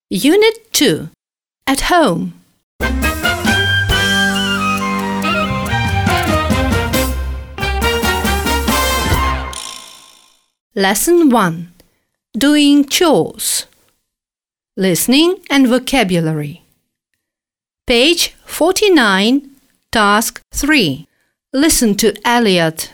Unit 2. At home. Lesson 1. Doing chores. Listening and vocabulary. Page 49, Task 3. Listen to Elliot.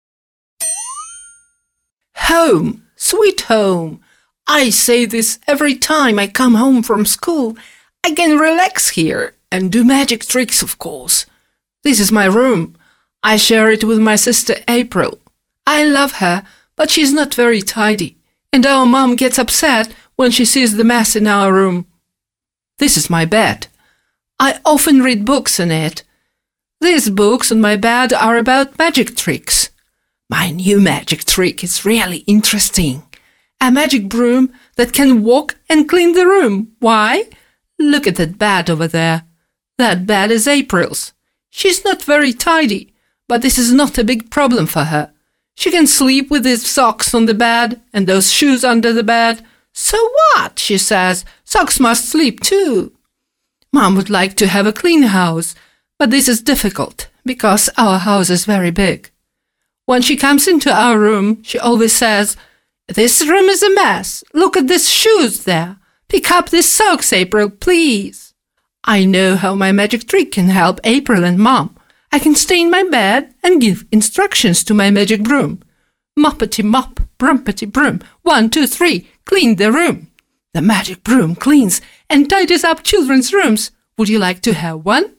Home, sweet home. I say this every time I come home from school. I can relax here and do magic tricks, of course. This is my room. I share it with my sister April. I love her, but she's not very tidy, and our mom gets upset when she sees the mess in our room. This is my bed. I often read books in it. These books on my bed are about magic tricks. My new magic trick is really interesting. A magic broom that can walk and clean the room. Why? Look at that bed over there. That bed is April's. She's not very tidy, but this is not a big problem for her. She can sleep with these socks on the bed and those shoes under the bed. So what? She says. Socks must sleep too. Mom would like to have a clean house, but this is difficult because our house is very big. When she comes into our room, she always says, "This room is a mess. Look at these shoes there. Pick up these socks, April, please." I know how my magic trick can help April and Mom. I can stay in my bed and give instructions to my magic broom. Moppity mop, brumpety broom. 1, 2, 3, clean the room. The magic broom cleans and tidies up children's rooms. Would you like to have one?